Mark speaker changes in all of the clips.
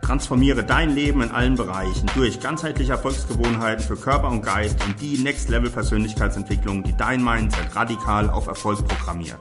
Speaker 1: Transformiere dein Leben in allen Bereichen durch ganzheitliche Erfolgsgewohnheiten für Körper und Geist und die Next-Level-Persönlichkeitsentwicklung, die dein Mindset radikal auf Erfolg programmiert.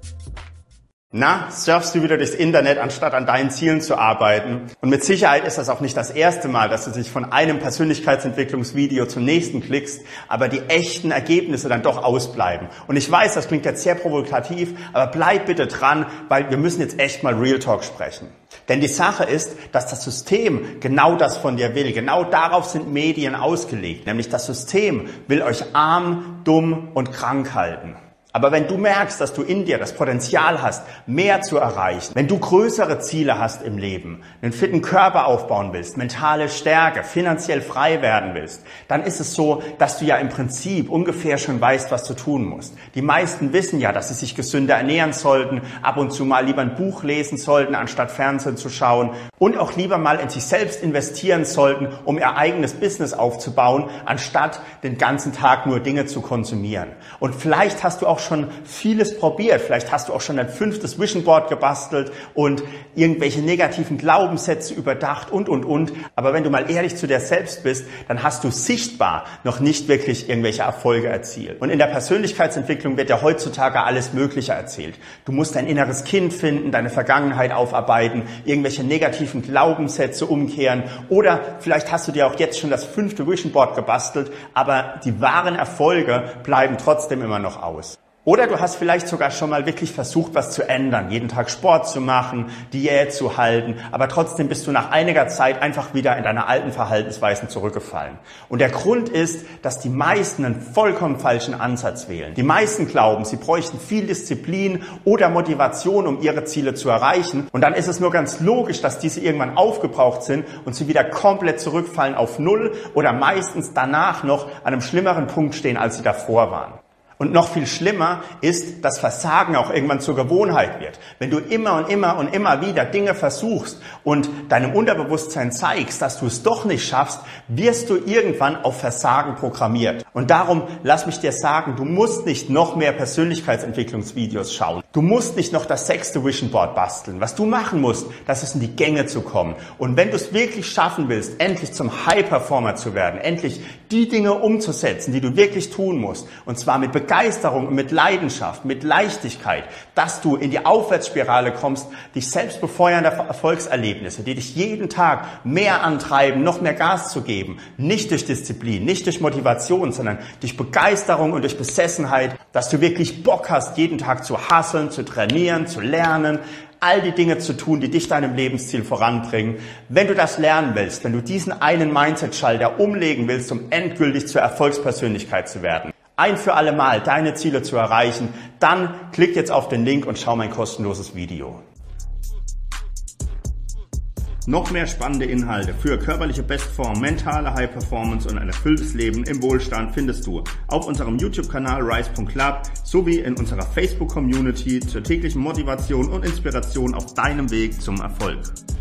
Speaker 1: Na, surfst du wieder durchs Internet, anstatt an deinen Zielen zu arbeiten? Und mit Sicherheit ist das auch nicht das erste Mal, dass du dich von einem Persönlichkeitsentwicklungsvideo zum nächsten klickst, aber die echten Ergebnisse dann doch ausbleiben. Und ich weiß, das klingt jetzt sehr provokativ, aber bleib bitte dran, weil wir müssen jetzt echt mal Real Talk sprechen. Denn die Sache ist, dass das System genau das von dir will. Genau darauf sind Medien ausgelegt. Nämlich das System will euch arm, dumm und krank halten. Aber wenn du merkst, dass du in dir das Potenzial hast, mehr zu erreichen, wenn du größere Ziele hast im Leben, einen fitten Körper aufbauen willst, mentale Stärke, finanziell frei werden willst, dann ist es so, dass du ja im Prinzip ungefähr schon weißt, was du tun musst. Die meisten wissen ja, dass sie sich gesünder ernähren sollten, ab und zu mal lieber ein Buch lesen sollten, anstatt Fernsehen zu schauen und auch lieber mal in sich selbst investieren sollten, um ihr eigenes Business aufzubauen, anstatt den ganzen Tag nur Dinge zu konsumieren. Und vielleicht hast du auch schon vieles probiert. Vielleicht hast du auch schon ein 5. Vision Board gebastelt und irgendwelche negativen Glaubenssätze überdacht und. Aber wenn du mal ehrlich zu dir selbst bist, dann hast du sichtbar noch nicht wirklich irgendwelche Erfolge erzielt. Und in der Persönlichkeitsentwicklung wird ja heutzutage alles Mögliche erzählt. Du musst dein inneres Kind finden, deine Vergangenheit aufarbeiten, irgendwelche negativen Glaubenssätze umkehren oder vielleicht hast du dir auch jetzt schon das 5. Vision Board gebastelt, aber die wahren Erfolge bleiben trotzdem immer noch aus. Oder du hast vielleicht sogar schon mal wirklich versucht, was zu ändern, jeden Tag Sport zu machen, Diät zu halten, aber trotzdem bist du nach einiger Zeit einfach wieder in deine alten Verhaltensweisen zurückgefallen. Und der Grund ist, dass die meisten einen vollkommen falschen Ansatz wählen. Die meisten glauben, sie bräuchten viel Disziplin oder Motivation, um ihre Ziele zu erreichen. Und dann ist es nur ganz logisch, dass diese irgendwann aufgebraucht sind und sie wieder komplett zurückfallen auf Null oder meistens danach noch an einem schlimmeren Punkt stehen, als sie davor waren. Und noch viel schlimmer ist, dass Versagen auch irgendwann zur Gewohnheit wird. Wenn du immer und immer wieder Dinge versuchst und deinem Unterbewusstsein zeigst, dass du es doch nicht schaffst, wirst du irgendwann auf Versagen programmiert. Und darum lass mich dir sagen, du musst nicht noch mehr Persönlichkeitsentwicklungsvideos schauen. Du musst nicht noch das 6. Vision Board basteln. Was du machen musst, das ist in die Gänge zu kommen. Und wenn du es wirklich schaffen willst, endlich zum High-Performer zu werden, endlich die Dinge umzusetzen, die du wirklich tun musst, und zwar mit Begeisterung und mit Leidenschaft, mit Leichtigkeit, dass du in die Aufwärtsspirale kommst, dich selbst befeuernde Erfolgserlebnisse, die dich jeden Tag mehr antreiben, noch mehr Gas zu geben, nicht durch Disziplin, nicht durch Motivation, sondern durch Begeisterung und durch Besessenheit, dass du wirklich Bock hast, jeden Tag zu hustlen, zu trainieren, zu lernen, all die Dinge zu tun, die dich deinem Lebensziel voranbringen. Wenn du das lernen willst, wenn du diesen einen Mindset-Schalter umlegen willst, um endgültig zur Erfolgspersönlichkeit zu werden, ein für alle Mal deine Ziele zu erreichen, dann klick jetzt auf den Link und schau mein kostenloses Video. Noch mehr spannende Inhalte für körperliche Bestform, mentale High Performance und ein erfülltes Leben im Wohlstand findest du auf unserem YouTube-Kanal rise.club sowie in unserer Facebook-Community zur täglichen Motivation und Inspiration auf deinem Weg zum Erfolg.